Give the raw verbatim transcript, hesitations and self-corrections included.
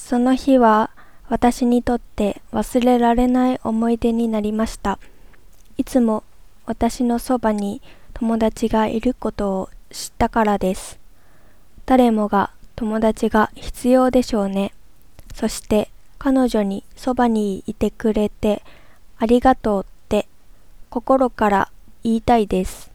その日は私にとって忘れられない思い出になりました。いつも私のそばに友達がいることを知ったからです。誰もが友達が必要でしょうね。そして彼女にそばにいてくれてありがとうって心から言いたいです。